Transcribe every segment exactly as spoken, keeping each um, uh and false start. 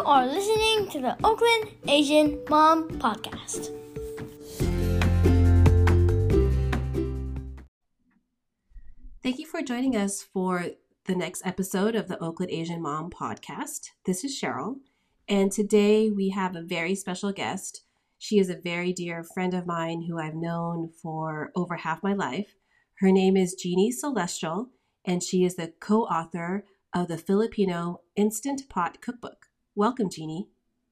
are listening to the Oakland Asian Mom Podcast. Thank you for joining us for the next episode of the Oakland Asian Mom Podcast. This is Cheryl, and today we have a very special guest. She is a very dear friend of mine who I've known for over half my life. Her name is Jeannie Celestial, and she is the co-author of the Filipino Instant Pot Cookbook. Welcome, Jeannie.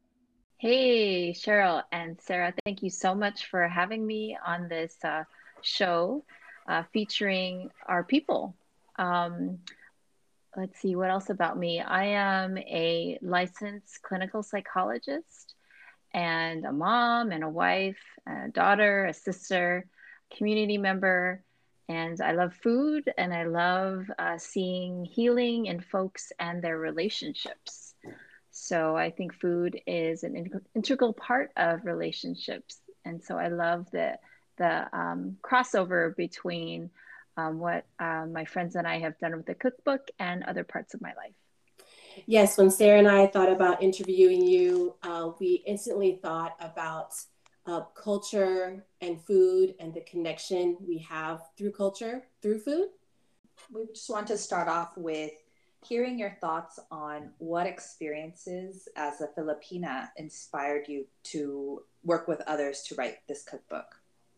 Hey, Cheryl and Sarah. Thank you so much for having me on this uh, show uh, featuring our people. Um, let's see, what else about me? I am a licensed clinical psychologist and a mom and a wife, a daughter, a sister, community member. And I love food, and I love uh, seeing healing in folks and their relationships. So I think food is an in- integral part of relationships. And so I love the, the um, crossover between um, what uh, my friends and I have done with the cookbook and other parts of my life. Yes, when Sarah and I thought about interviewing you, uh, we instantly thought about uh, culture and food and the connection we have through culture, through food. We just want to start off with hearing your thoughts on what experiences as a Filipina inspired you to work with others to write this cookbook.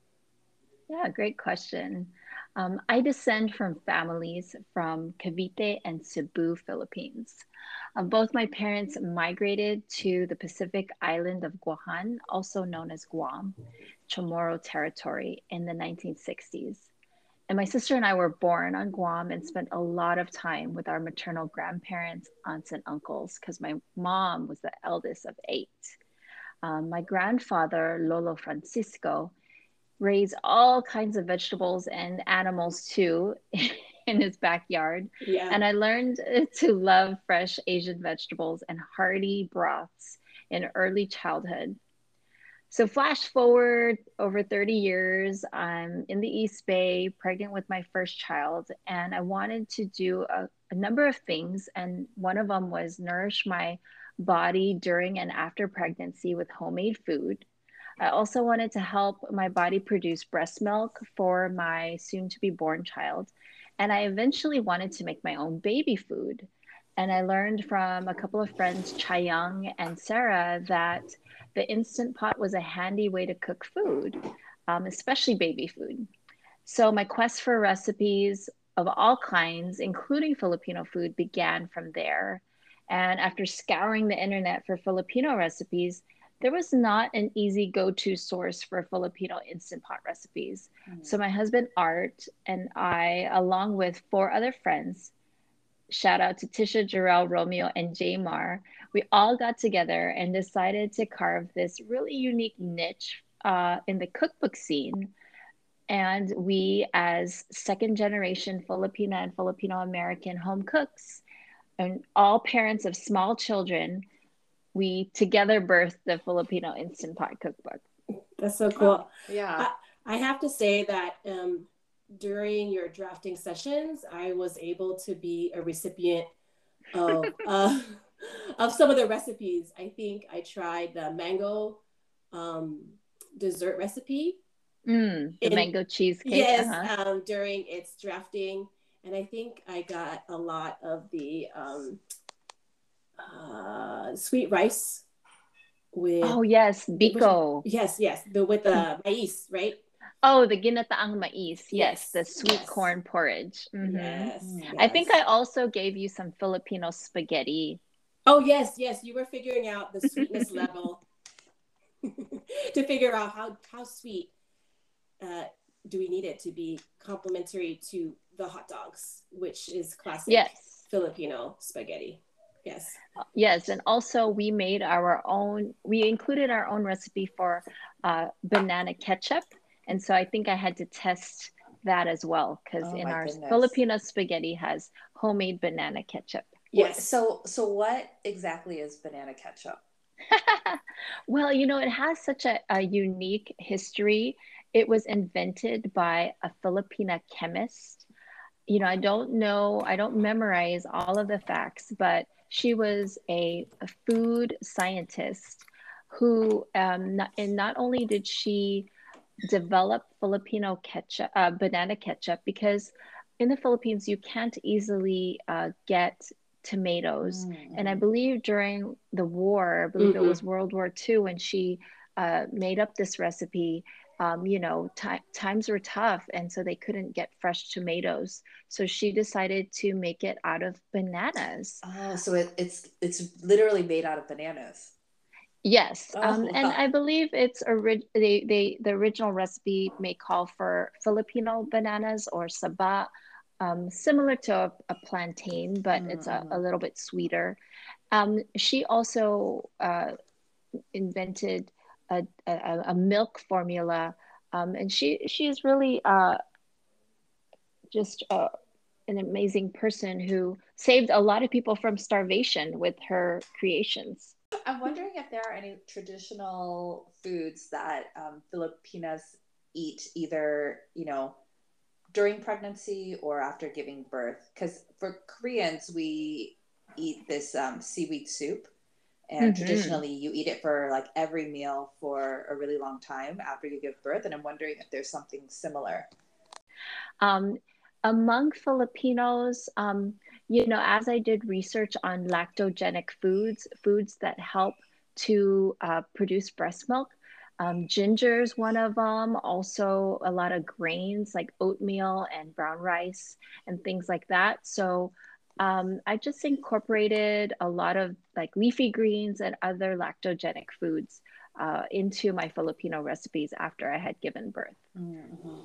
Yeah, great question. Um, I descend from families from Cavite and Cebu, Philippines. Uh, both my parents migrated to the Pacific island of Guahan, also known as Guam, Chamorro territory, in the nineteen sixties. And my sister and I were born on Guam and spent a lot of time with our maternal grandparents, aunts, and uncles, because my mom was the eldest of eight. Um, my grandfather, Lolo Francisco, raised all kinds of vegetables and animals too in his backyard. Yeah. And I learned to love fresh Asian vegetables and hearty broths in early childhood. So flash forward over thirty years, I'm in the East Bay, pregnant with my first child, and I wanted to do a, a number of things. And one of them was nourish my body during and after pregnancy with homemade food. I also wanted to help my body produce breast milk for my soon to be born child. And I eventually wanted to make my own baby food. And I learned from a couple of friends, Chayang and Sarah, that the Instant Pot was a handy way to cook food, um, especially baby food. So my quest for recipes of all kinds, including Filipino food, began from there. And after scouring the internet for Filipino recipes, there was not an easy go-to source for Filipino Instant Pot recipes. Mm-hmm. So my husband, Art, and I, along with four other friends, shout out to Tisha, Jarrell, Romeo, and Jamar, we all got together and decided to carve this really unique niche uh, in the cookbook scene. And we, as second generation Filipina and Filipino American home cooks, and all parents of small children, we together birthed the Filipino Instant Pot Cookbook. That's so cool. Oh, yeah. I, I have to say that um, during your drafting sessions, I was able to be a recipient of uh, of some of the recipes. I think I tried the mango um, dessert recipe. Mm, the in, mango cheesecake. Yes, uh-huh. um, during its drafting. And I think I got a lot of the um, uh, sweet rice with... Oh, yes, biko. Which, yes, yes, the with the maize, right? Oh, the ginataang mais. Yes, yes the sweet yes. corn porridge. Mm-hmm. Yes, yes. I think I also gave you some Filipino spaghetti. Oh, yes, yes. You were figuring out the sweetness level to figure out how, how sweet uh, do we need it to be complementary to the hot dogs, which is classic yes. Filipino spaghetti. Yes. Yes. And also we made our own, we included our own recipe for uh, banana ketchup. And so I think I had to test that as well, because oh in our goodness. Filipino spaghetti has homemade banana ketchup. Yes. So, so what exactly is banana ketchup? Well, you know, it has such a, a unique history. It was invented by a Filipina chemist. You know, I don't know, I don't memorize all of the facts, but she was a, a food scientist who, um, not, and not only did she develop Filipino ketchup, uh, banana ketchup, because in the Philippines, you can't easily uh, get tomatoes. Mm-hmm. And I believe during the war, I believe Mm-hmm. it was World War Two, when she uh, made up this recipe, um, you know, t- times were tough. And so they couldn't get fresh tomatoes. So she decided to make it out of bananas. Oh, so it, it's it's literally made out of bananas. Yes, Oh, um, and wow. I believe it's ori- they, they the original recipe may call for Filipino bananas or saba, um, similar to a, a plantain, but it's a, Mm-hmm. a little bit sweeter. Um, she also uh, invented a, a, a milk formula, um, and she she is really uh, just uh, an amazing person who saved a lot of people from starvation with her creations. I'm wondering if there are any traditional foods that um, Filipinas eat, either, you know, during pregnancy or after giving birth. Because for Koreans, we eat this um, seaweed soup. And Mm-hmm. traditionally, you eat it for like every meal for a really long time after you give birth. And I'm wondering if there's something similar. Um, among Filipinos, um, you know, as I did research on lactogenic foods, foods that help to uh, produce breast milk, um, ginger is one of them. Also, a lot of grains like oatmeal and brown rice and things like that. So, um, I just incorporated a lot of like leafy greens and other lactogenic foods uh, into my Filipino recipes after I had given birth, Mm-hmm.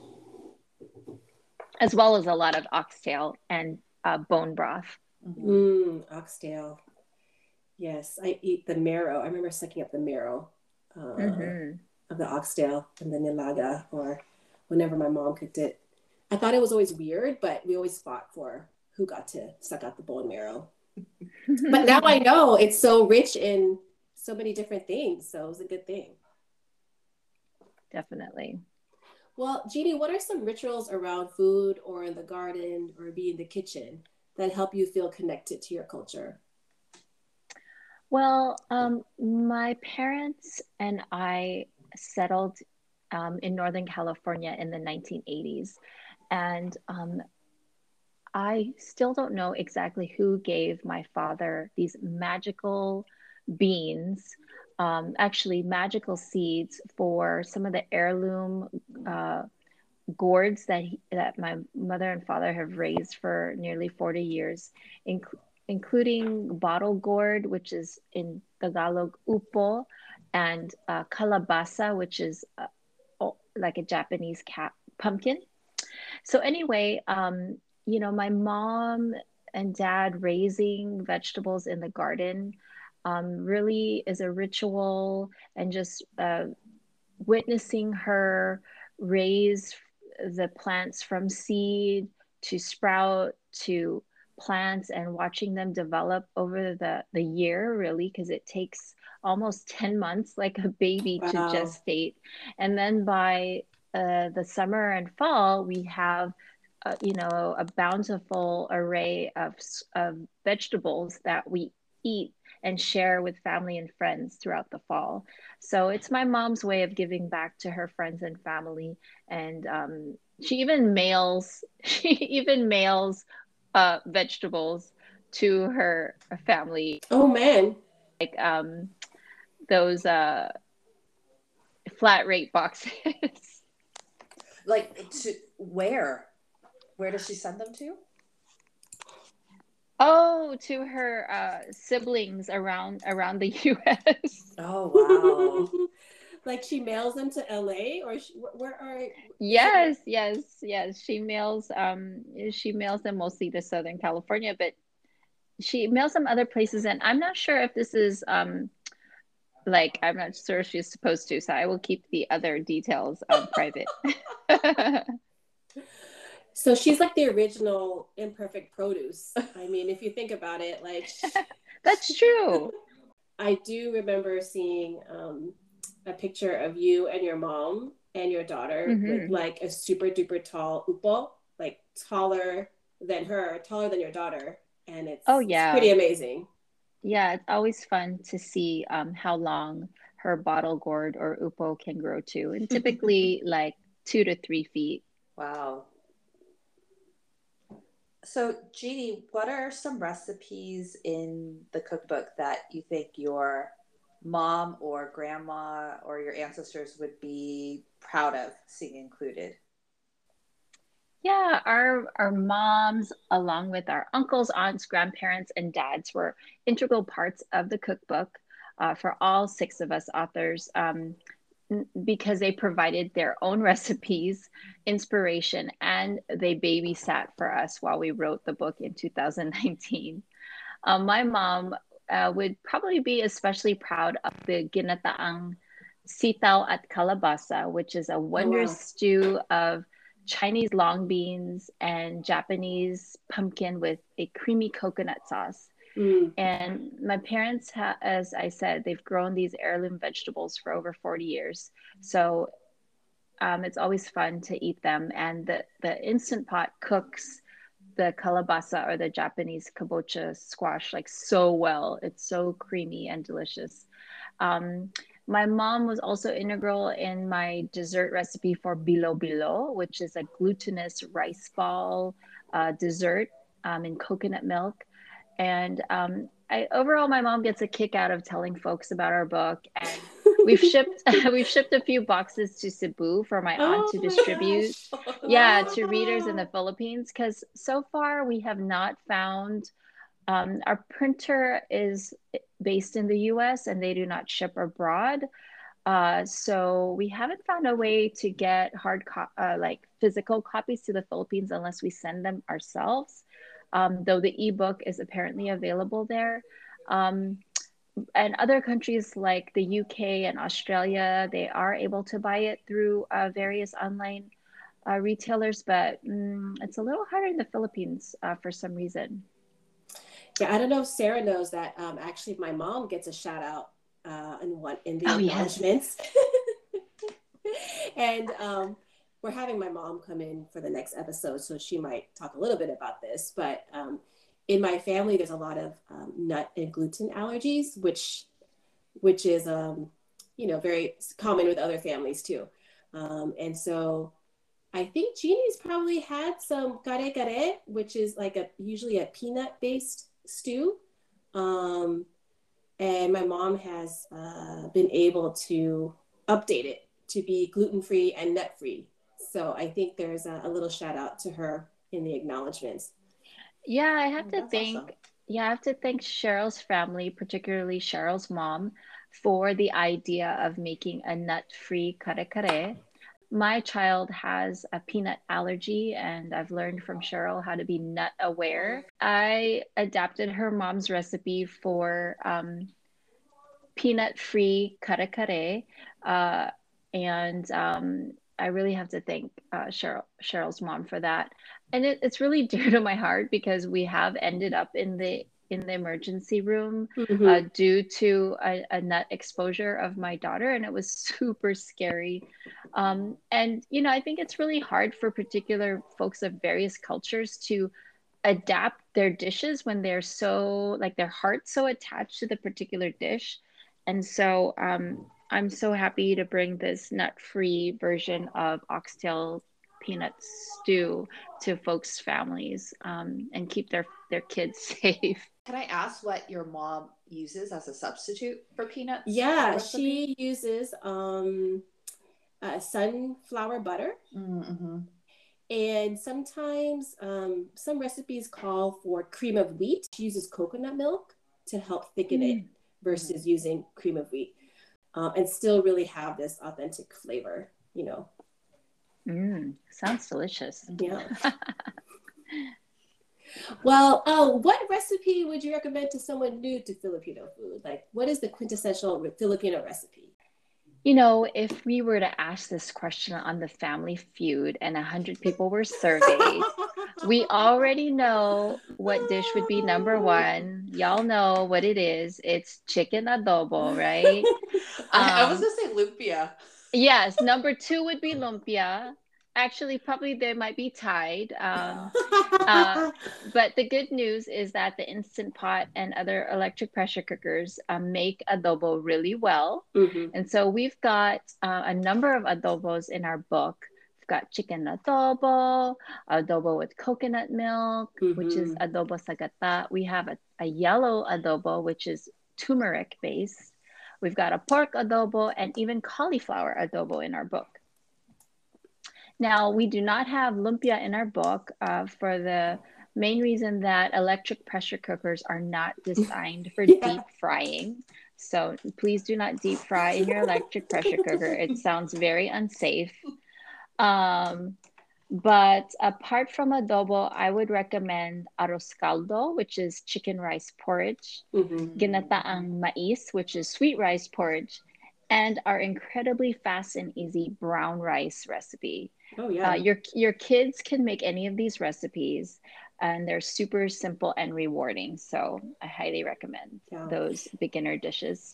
as well as a lot of oxtail and uh, bone broth. Mm-hmm. Mm, oxtail. Yes, I eat the marrow. I remember sucking up the marrow uh, Mm-hmm. of the oxtail and the nilaga, or whenever my mom cooked it. I thought it was always weird, but we always fought for who got to suck out the bone marrow. But now I know it's so rich in so many different things, so it was a good thing. Definitely. Well, Jeannie, what are some rituals around food or in the garden or be in the kitchen that help you feel connected to your culture? Well, um, my parents and I settled um, in Northern California in the nineteen eighties. And um, I still don't know exactly who gave my father these magical beans, um, actually, magical seeds for some of the heirloom uh, gourds that he, that my mother and father have raised for nearly forty years, inc- including bottle gourd, which is in Tagalog upo, and uh, kalabasa, which is uh, oh, like a Japanese cat pumpkin. So anyway, um, you know, my mom and dad raising vegetables in the garden um, really is a ritual, and just uh, witnessing her raise the plants from seed to sprout to plants, and watching them develop over the, the year, really, because it takes almost ten months like a baby to Wow. gestate. And then by uh, the summer and fall, we have uh, you know, a bountiful array of, of vegetables that we eat and share with family and friends throughout the fall. So it's my mom's way of giving back to her friends and family. And um, she even mails, she even mails uh, vegetables to her family, Oh, man. like um, those uh, flat rate boxes. Like, to where? Where does she send them to? Oh, to her uh, siblings around around the U S. Oh, wow. Like she mails them to L A, or she, where are? Yes, yes, yes. She mails um she mails them mostly to Southern California, but she mails them other places, and I'm not sure if this is um like, I'm not sure she's supposed to, so I will keep the other details um private. So she's like the original imperfect produce. I mean, if you think about it, like That's true. I do remember seeing um, a picture of you and your mom and your daughter Mm-hmm. with like a super duper tall upo, like taller than her, taller than your daughter, and it's Oh it's yeah. pretty amazing. Yeah, it's always fun to see um, how long her bottle gourd or upo can grow to, and typically like two to three feet. Wow. So, Jeannie, what are some recipes in the cookbook that you think your mom or grandma or your ancestors would be proud of seeing included? Yeah, our our moms, along with our uncles, aunts, grandparents, and dads, were integral parts of the cookbook uh, for all six of us authors. Um, because they provided their own recipes, inspiration, and they babysat for us while we wrote the book in two thousand nineteen. Um, my mom uh, would probably be especially proud of the ginataang sitaw at kalabasa, which is a Oh, wondrous wow. stew of Chinese long beans and Japanese pumpkin with a creamy coconut sauce. Mm. And my parents, ha- as I said, they've grown these heirloom vegetables for over forty years. So um, it's always fun to eat them. And the, the Instant Pot cooks the kalabasa or the Japanese kabocha squash like so well. It's so creamy and delicious. Um, my mom was also integral in my dessert recipe for bilo bilo, which is a glutinous rice ball uh, dessert um, in coconut milk. And um, I, overall, my mom gets a kick out of telling folks about our book. And we've shipped we've shipped a few boxes to Cebu for my aunt Oh to my distribute. gosh. Yeah, to readers in the Wow. Philippines, because so far we have not found. Um, our printer is based in the U S and they do not ship abroad. Uh, so we haven't found a way to get hard co- uh, like physical copies to the Philippines unless we send them ourselves. Um, though the ebook is apparently available there. Um, and other countries like the U K and Australia, they are able to buy it through uh, various online uh, retailers, but mm, it's a little harder in the Philippines uh, for some reason. Yeah, I don't know if Sarah knows that um, actually my mom gets a shout out uh, in one in the Oh, yes. acknowledgments. And um, we're having my mom come in for the next episode, so she might talk a little bit about this. But um, in my family, there's a lot of um, nut and gluten allergies, which which is um, you know very common with other families too. Um, and so I think Jeannie's probably had some kare kare, which is like a usually a peanut based stew. Um, and my mom has uh, been able to update it to be gluten free and nut free. So I think there's a, a little shout out to her in the acknowledgments. Yeah, I have Oh, to that's awesome. thank, yeah, I have to thank Cheryl's family, particularly Cheryl's mom, for the idea of making a nut-free kare kare. My child has a peanut allergy, and I've learned from Cheryl how to be nut aware. I adapted her mom's recipe for um, peanut-free kare kare, uh, and um, I really have to thank uh, Cheryl, Cheryl's mom for that. And it, it's really dear to my heart because we have ended up in the in the emergency room uh, Mm-hmm. due to a, a nut exposure of my daughter, and it was super scary. Um, and you know, I think it's really hard for particular folks of various cultures to adapt their dishes when they're so like their heart's so attached to the particular dish. And so um, I'm so happy to bring this nut-free version of oxtail peanut stew to folks' families um, and keep their their kids safe. Can I ask what your mom uses as a substitute for peanuts in the Yeah, recipe? she uses um, uh, sunflower butter. Mm-hmm. And sometimes um, some recipes call for cream of wheat. She uses coconut milk to help thicken it Mm. versus using cream of wheat, um, and still really have this authentic flavor, you know. Mm, sounds delicious. Yeah. Well, oh, what recipe would you recommend to someone new to Filipino food? Like, what is the quintessential Filipino recipe? You know, if we were to ask this question on the Family Feud and a hundred people were surveyed, we already know what dish would be number one. Y'all know what it is. It's chicken adobo, right? I, I was Um, gonna say lumpia. yes, number two would be lumpia. Actually, probably they might be tied. Um, uh, but the good news is that the Instant Pot and other electric pressure cookers um, make adobo really well. Mm-hmm. And so we've got uh, a number of adobos in our book. We've got chicken adobo, adobo with coconut milk, which is Mm-hmm. adobo sagata. We have a, a yellow adobo, which is turmeric based. We've got a pork adobo and even cauliflower adobo in our book. Now, we do not have lumpia in our book uh, for the main reason that electric pressure cookers are not designed for Yeah. deep frying. So please do not deep fry in your electric pressure cooker. It sounds very unsafe. Um, but apart from adobo, I would recommend arroz caldo, which is chicken rice porridge, Mm-hmm. ginataang mais, which is sweet rice porridge, and our incredibly fast and easy brown rice recipe. Oh Uh, yeah. your your kids can make any of these recipes, and they're super simple and rewarding. So I highly recommend Yeah. those beginner dishes.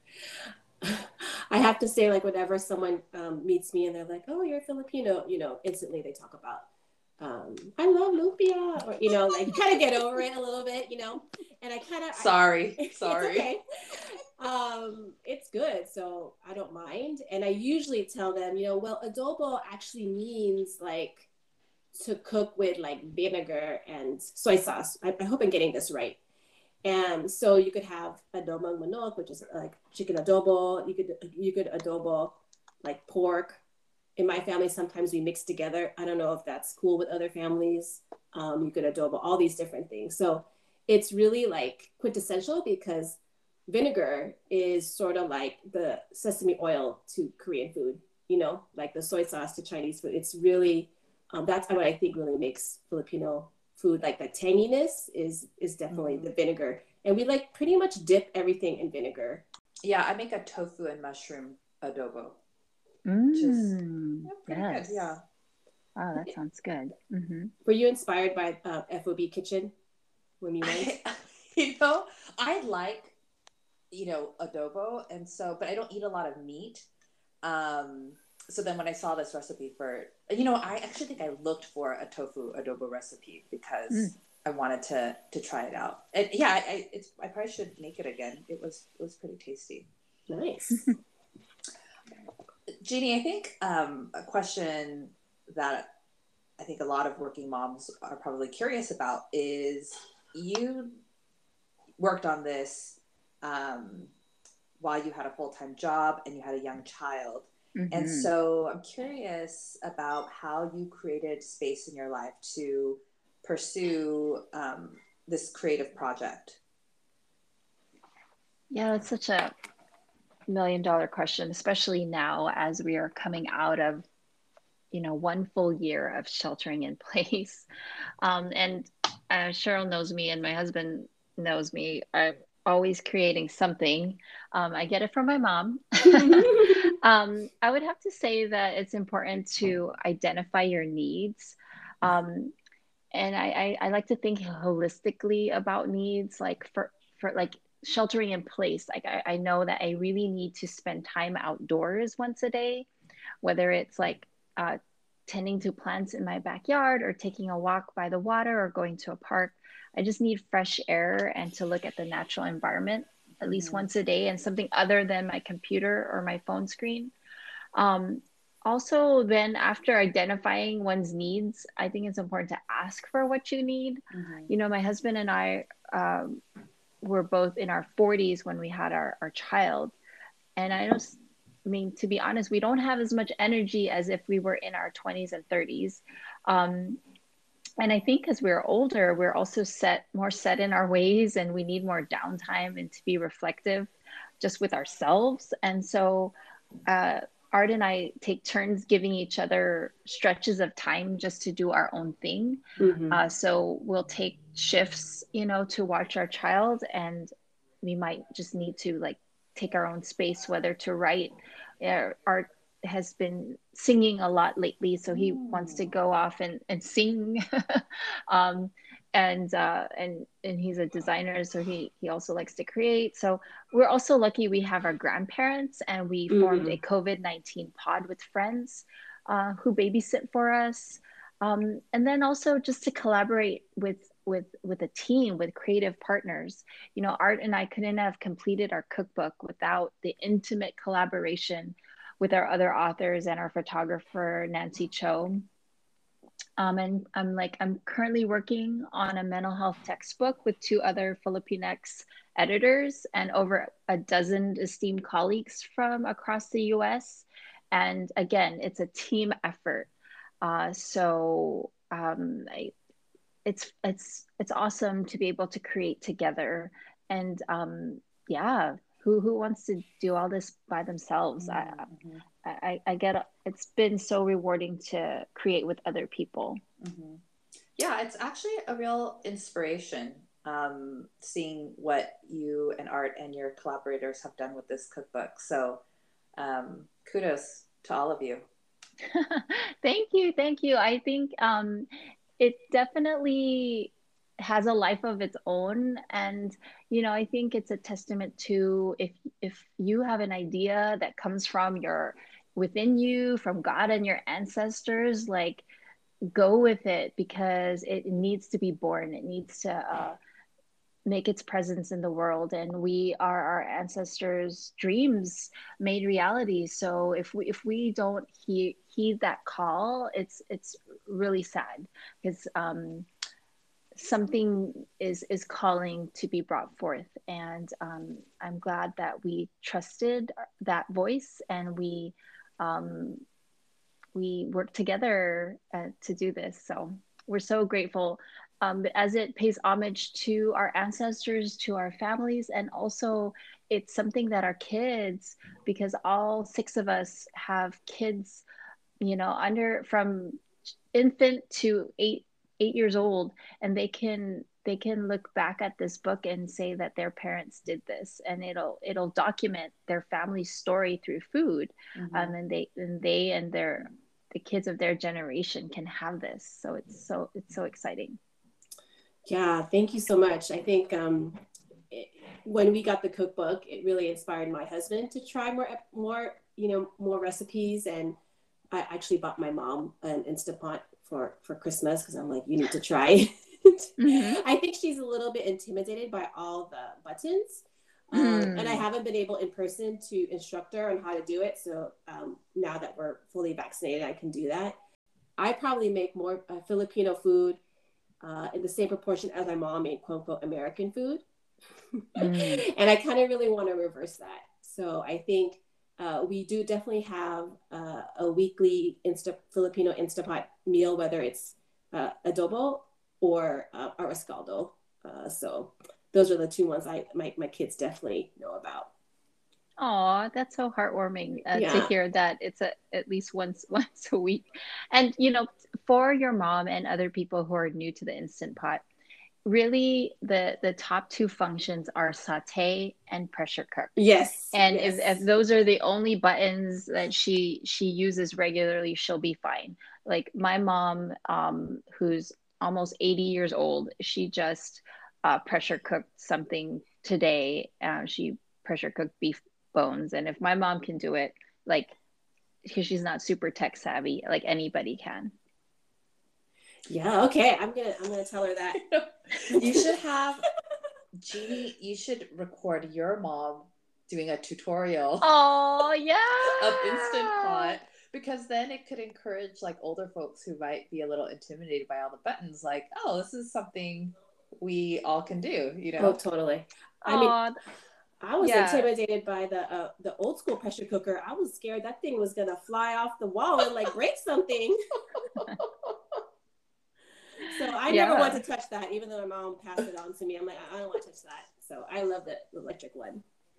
I have to say, like, whenever someone um, meets me and they're like, "Oh, you're Filipino," you know, instantly they talk about, um, "I love lumpia," or you know, like, kind of get over it a little bit, you know. And I kind of Sorry, I, sorry. It's okay. Um, it's good, so I don't mind. And I usually tell them, you know, well, adobo actually means like to cook with like vinegar and soy sauce. I, I hope I'm getting this right. And so you could have adobo manok, which is like chicken adobo. You could you could adobo like pork. In my family, sometimes we mix together. I don't know if that's cool with other families. Um, you could adobo all these different things. So it's really like quintessential because vinegar is sort of like the sesame oil to Korean food, you know, like the soy sauce to Chinese food. It's really, um, that's what I think really makes Filipino food, like the tanginess is is definitely mm-hmm. the vinegar. And we like pretty much dip everything in vinegar. Yeah, I make a tofu and mushroom adobo. Mm, which is yeah, yes. good. Yeah. Oh, that sounds good. Mm-hmm. Were you inspired by uh, F O B Kitchen when you went? I, you know, I like, you know, adobo, and so, but I don't eat a lot of meat. Um, so then when I saw this recipe for, you know, I actually think I looked for a tofu adobo recipe because mm. I wanted to to try it out. And yeah, I, I it's I probably should make it again. It was it was pretty tasty. Nice. Jeannie, I think um, a question that I think a lot of working moms are probably curious about is you worked on this um, while you had a full-time job and you had a young child. Mm-hmm. And so I'm curious about how you created space in your life to pursue um, this creative project. Yeah, that's such a million dollar question, especially now as we are coming out of, you know, one full year of sheltering in place. Um, and uh, Cheryl knows me and my husband knows me. I'm always creating something. Um, I get it from my mom. um, I would have to say that it's important to identify your needs. Um, and I, I, I like to think holistically about needs, like for, for like sheltering in place. Like I, I know that I really need to spend time outdoors once a day, whether it's like uh, tending to plants in my backyard or taking a walk by the water or going to a park. I just need fresh air and to look at the natural environment at least mm-hmm. once a day and something other than my computer or my phone screen. Um, also, then after identifying one's needs, I think it's important to ask for what you need. Mm-hmm. You know, my husband and I um, were both in our forties when we had our, our child. And I don't, I mean, to be honest, we don't have as much energy as if we were in our twenties and thirties. Um, and I think as we're older, we're also set more set in our ways and we need more downtime and to be reflective just with ourselves. And so uh, Art and I take turns giving each other stretches of time just to do our own thing. Mm-hmm. Uh, so we'll take shifts, you know, to watch our child, and we might just need to like take our own space, whether to write. Uh, Art has been singing a lot lately, so he mm. wants to go off and, and sing. um, and uh, and and he's a designer, so he he also likes to create. So we're also lucky we have our grandparents, and we mm-hmm. formed a COVID nineteen pod with friends. uh, who babysit for us. Um, and then also just to collaborate with with with a team, with creative partners. You know, Art and I couldn't have completed our cookbook without the intimate collaboration with our other authors and our photographer, Nancy Cho. Um, and I'm like, I'm currently working on a mental health textbook with two other Filipinx editors and over a dozen esteemed colleagues from across the U S. And again, it's a team effort. Uh, so um, I, it's it's it's awesome to be able to create together. And um, yeah, who who wants to do all this by themselves? Mm-hmm. I, I I get it's been so rewarding to create with other people. Mm-hmm. Yeah, it's actually a real inspiration, um, seeing what you and Art and your collaborators have done with this cookbook. So um, kudos to all of you. Thank you, thank you. I think um, it definitely has a life of its own, and you know, I think it's a testament to if if you have an idea that comes from your within you, from God and your ancestors, like go with it because it needs to be born. It needs to uh, make its presence in the world, and we are our ancestors' dreams made reality. So if we if we don't heed, heed that call, it's it's really sad because um, something is is calling to be brought forth, and um, I'm glad that we trusted that voice and we um, we work together uh, to do this. So we're so grateful um, as it pays homage to our ancestors, to our families, and also it's something that our kids, because all six of us have kids, you know, under from infant to eight eight years old, and they can they can look back at this book and say that their parents did this, and it'll it'll document their family story through food. Mm-hmm. um, and they and they and their the kids of their generation can have this. So it's so it's so exciting. Yeah, thank you so much. I think um, it, when we got the cookbook, it really inspired my husband to try more, more, you know, more recipes. And I actually bought my mom an Instant Pot for, for Christmas because I'm like, you need to try it. Mm-hmm. I think she's a little bit intimidated by all the buttons. Um, mm. And I haven't been able in person to instruct her on how to do it. So um, now that we're fully vaccinated, I can do that. I probably make more uh, Filipino food uh, in the same proportion as my mom made quote unquote American food. Mm. And I kind of really want to reverse that. So I think uh, we do definitely have uh, a weekly Insta Filipino Instapot meal, whether it's uh, adobo or uh, arroz caldo. Uh, so those are the two ones I my, my kids definitely know about. Oh, that's so heartwarming uh, yeah. to hear that it's a, at least once once a week. And, you know, for your mom and other people who are new to the Instant Pot, really the the top two functions are saute and pressure cook. Yes. And yes. If, if those are the only buttons that she she uses regularly, she'll be fine. Like my mom, um, who's almost eighty years old, she just uh, pressure cooked something today. Uh, she pressure cooked beef bones, and if my mom can do it, like, because she's not super tech savvy, like anybody can. Yeah, okay, i'm gonna i'm gonna tell her that. You should have Jeannie, you should record your mom doing a tutorial. Oh yeah. Of Instant Pot, because then it could encourage like older folks who might be a little intimidated by all the buttons, like, oh, this is something we all can do, you know. Oh, totally. I Aww. mean, I was yeah. intimidated by the uh, the old school pressure cooker. I was scared that thing was gonna fly off the wall and like break something. So I yeah. never want to touch that, even though my mom passed it on to me. I'm like, I don't want to touch that. So I love the electric one.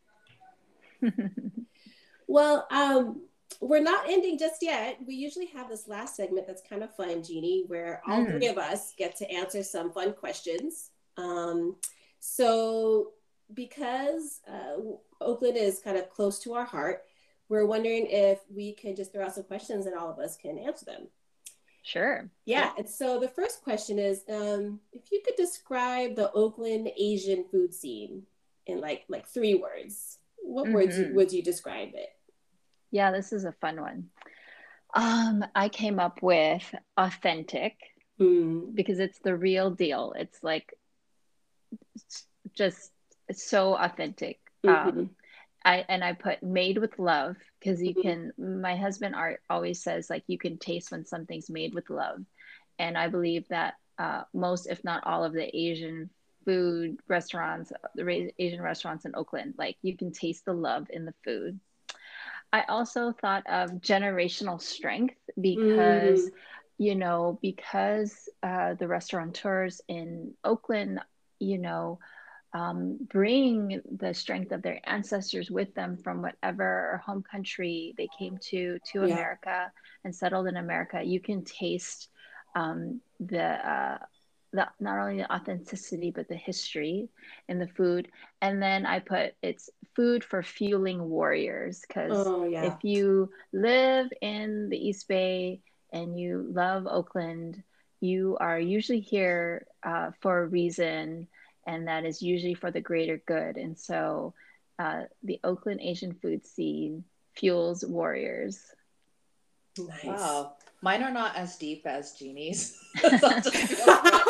Well, um, we're not ending just yet. We usually have this last segment that's kind of fun, Jeannie, where all mm. three of us get to answer some fun questions. Um, so because uh, Oakland is kind of close to our heart, we're wondering if we can just throw out some questions and all of us can answer them. Sure. Yeah. And so the first question is, um, if you could describe the Oakland Asian food scene in like like three words, what mm-hmm. words would you describe it? Yeah, this is a fun one. Um, I came up with authentic Mm. because it's the real deal. It's like it's just so authentic. Mm-hmm. Um, I and I put made with love because you Mm-hmm. can. My husband art always says like you can taste when something's made with love, and I believe that uh, most, if not all, of the Asian food restaurants, the Asian restaurants in Oakland, like you can taste the love in the food. I also thought of generational strength because, Mm. you know, because uh, the restaurateurs in Oakland, you know, um, bring the strength of their ancestors with them from whatever home country they came to to Yeah. America and settled in America. You can taste um, the uh, the not only the authenticity but the history in the food. And then I put it's food for fueling warriors because Oh, if yeah. you live in the East Bay and you love Oakland, you are usually here uh, for a reason, and that is usually for the greater good. And so uh, the Oakland Asian food scene fuels warriors. Nice. Wow. Mine are not as deep as Jeannie's. So I'll just be upfront.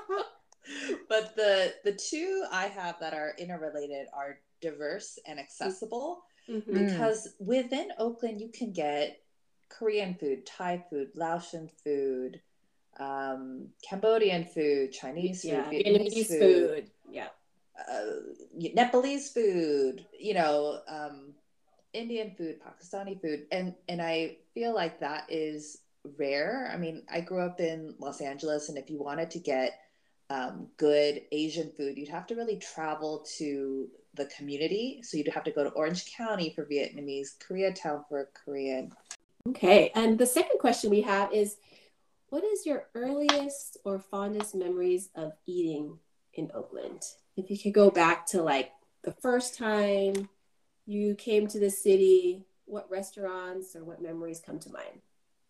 But the the two I have that are interrelated are diverse and accessible, Mm-hmm. because within Oakland you can get Korean food, Thai food, Laotian food, um, Cambodian food, Chinese food, Yeah, Vietnamese Vietnamese food, food. Yeah. uh, Nepalese food, you know, um, Indian food, Pakistani food, and and I feel like that is rare. I mean, I grew up in Los Angeles, and if you wanted to get um, good Asian food, you'd have to really travel to the community. So you'd have to go to Orange County for Vietnamese, Koreatown for Korean. Okay, and the second question we have is, what is your earliest or fondest memories of eating in Oakland? If you could go back to like the first time you came to the city, what restaurants or what memories come to mind?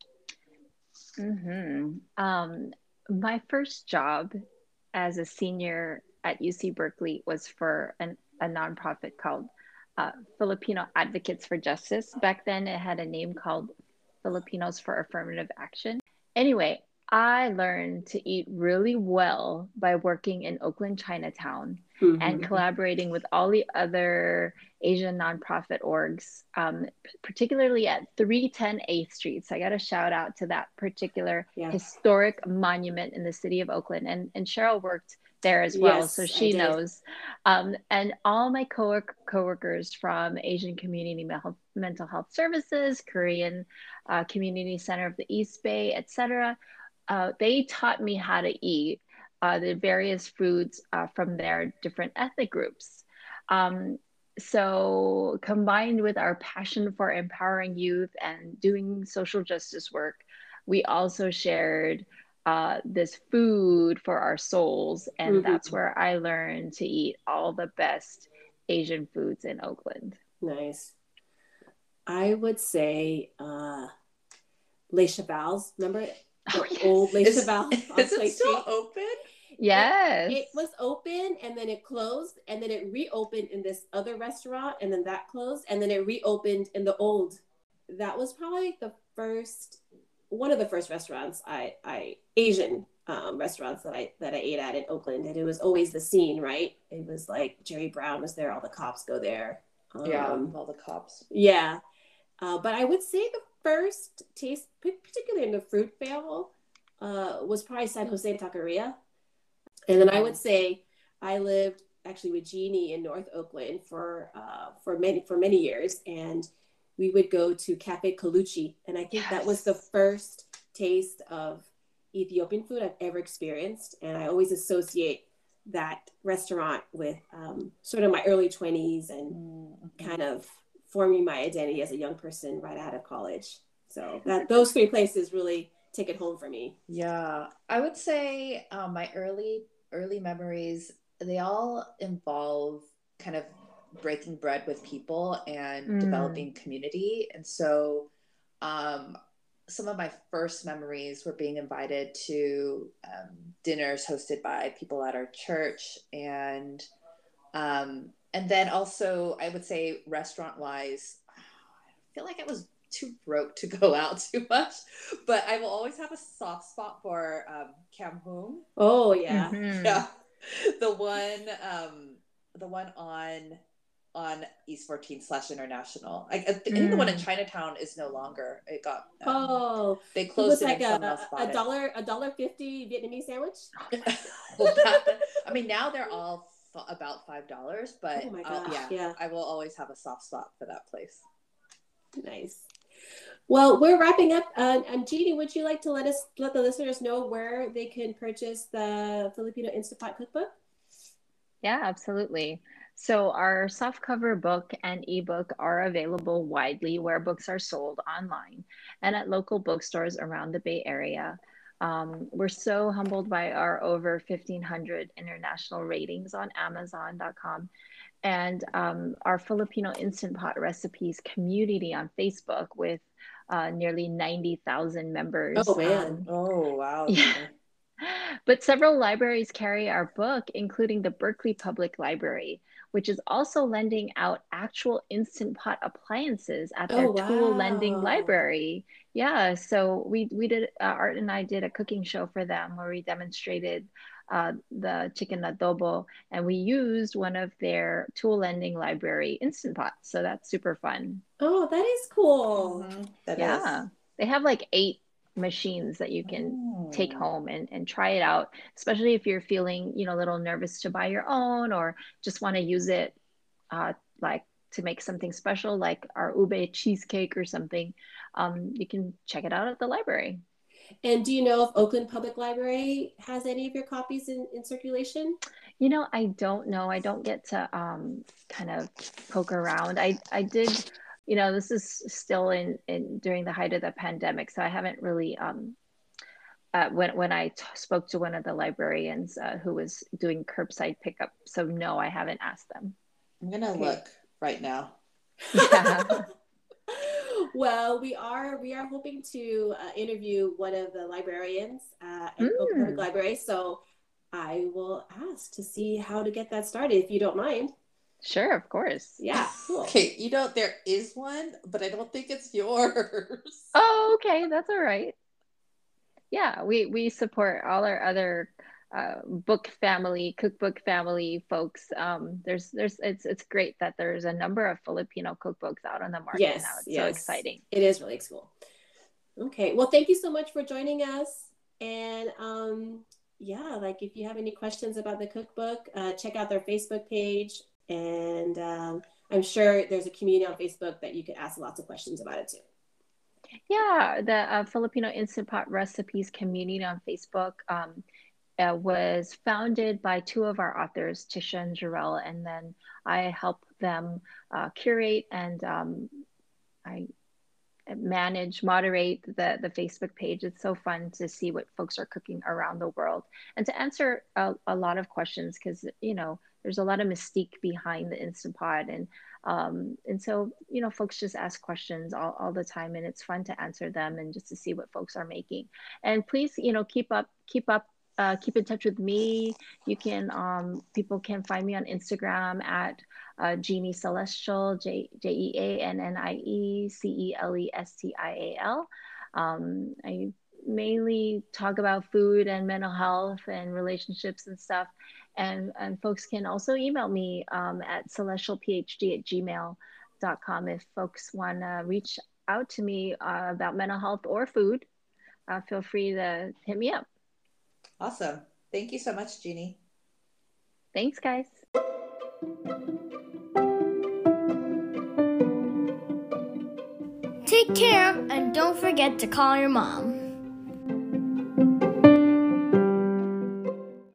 Mm-hmm. Um, my first job as a senior at U C Berkeley was for an, a nonprofit called uh, Filipino Advocates for Justice. Back then, it had a name called Filipinos for Affirmative Action. Anyway, I learned to eat really well by working in Oakland Chinatown Mm-hmm. and collaborating with all the other Asian nonprofit orgs, um, particularly at three ten eighth Street. So I got a shout out to that particular Yeah. historic monument in the city of Oakland. And, and Cheryl worked there as well, Yes, so I she did. knows. Um, and all my co coworkers from Asian Community Mental Health Services, Korean uh, Community Center of the East Bay, et cetera, uh, they taught me how to eat uh, the various foods uh, from their different ethnic groups. Um, so combined with our passion for empowering youth and doing social justice work, we also shared uh, this food for our souls. And Mm-hmm. that's where I learned to eat all the best Asian foods in Oakland. Nice. I would say uh, Les Chevals. Remember the Oh, yes. old Les Is, Chevals? is it still open? Yes. It, it was open and then it closed and then it reopened in this other restaurant and then that closed and then it reopened in the old. That was probably the first, one of the first restaurants I, I Asian um, restaurants that I that I ate at in Oakland, and it was always the scene, right? It was like Jerry Brown was there, all the cops go there. Um, Yeah, all the cops. Yeah, uh, but I would say the first taste, particularly in the fruit bowl, uh, was probably San Jose Taqueria. And then I would say I lived actually with Jeannie in North Oakland for uh, for many for many years, and we would go to Cafe Colucci, and I think yes. that was the first taste of Ethiopian food I've ever experienced, and I always associate that restaurant with um, sort of my early twenties and mm-hmm. kind of forming my identity as a young person right out of college. So that those three places really take it home for me. Yeah, I would say um, my early early memories, they all involve kind of breaking bread with people and mm. developing community. And so um, some of my first memories were being invited to um, dinners hosted by people at our church. And um, and then also I would say restaurant wise, I feel like I was too broke to go out too much, but I will always have a soft spot for um, Kam Hoong. Oh yeah, Mhm. Yeah, the one, um, the one on on East fourteenth slash International. I, I think the one in Mm. Chinatown is no longer. It got um, oh, they it closed was it like and a someone else a bought it. dollar a dollar fifty Vietnamese sandwich. Well, that, I mean, now they're all f- about five dollars, but Oh my I'll- gosh, yeah, yeah. I will always have a soft spot for that place. Nice. Well, we're wrapping up. Uh, and Jeannie, would you like to let us let the listeners know where they can purchase the Filipino Instant Pot cookbook? Yeah, absolutely. So our softcover book and ebook are available widely where books are sold online and at local bookstores around the Bay Area. Um, we're so humbled by our over fifteen hundred international ratings on Amazon dot com and um, our Filipino Instant Pot recipes community on Facebook with uh, nearly ninety thousand members. Oh man. Um, Oh wow! yeah. But several libraries carry our book, including the Berkeley Public Library, which is also lending out actual Instant Pot appliances at their Oh tool lending wow. library. Yeah, so we we did uh, Art and I did a cooking show for them where we demonstrated uh, the chicken adobo, and we used one of their tool lending library Instant Pots. So that's super fun. Oh, that is cool. Mm-hmm. That Yeah, is. they have like eight machines that you can take Oh. home and, and try it out, especially if you're feeling, you know, a little nervous to buy your own or just want to use it uh, like to make something special, like our ube cheesecake or something. Um, you can check it out at the library. And do you know if Oakland Public Library has any of your copies in, in circulation? You know, I don't know. I don't get to um, kind of poke around. I, I did, you know, this is still in, in during the height of the pandemic, so I haven't really um, uh, when when I t- spoke to one of the librarians uh, who was doing curbside pickup. So no, I haven't asked them. I'm gonna Okay. look right now. Yeah. Well, we are we are hoping to uh, interview one of the librarians uh, at Oakland Public Mm. Library. So I will ask to see how to get that started, if you don't mind. Sure, of course. Yeah, cool. Okay, you know there is one, but I don't think it's yours. Oh, okay, that's all right. Yeah, we we support all our other uh, book family, cookbook family folks. Um, there's there's it's it's great that there's a number of Filipino cookbooks out on the market Yes, now. It's yes. so exciting. It is really cool. Okay, well, thank you so much for joining us. And um, yeah, like if you have any questions about the cookbook, uh, check out their Facebook page. And um, I'm sure there's a community on Facebook that you could ask lots of questions about it too. Yeah, the uh, Filipino Instant Pot Recipes community on Facebook um, uh, was founded by two of our authors, Tisha and Jarell, and then I help them uh, curate and um, I manage, moderate the, the Facebook page. It's so fun to see what folks are cooking around the world and to answer a, a lot of questions because, you know, there's a lot of mystique behind the Instant Pot. And, um, and so, you know, folks just ask questions all, all the time and it's fun to answer them and just to see what folks are making. And please, you know, keep up, keep up, uh, keep in touch with me. You can, um, people can find me on Instagram at Uh, Jeannie Celestial, J E A N N I E C E L E S T I A L. Um, I mainly talk about food and mental health and relationships and stuff. And, and folks can also email me um, at celestial p h d at gmail dot com if folks want to reach out to me uh, about mental health or food. Uh, feel free to hit me up. Awesome. Thank you so much, Jeannie. Thanks, guys. Take care and don't forget to call your mom.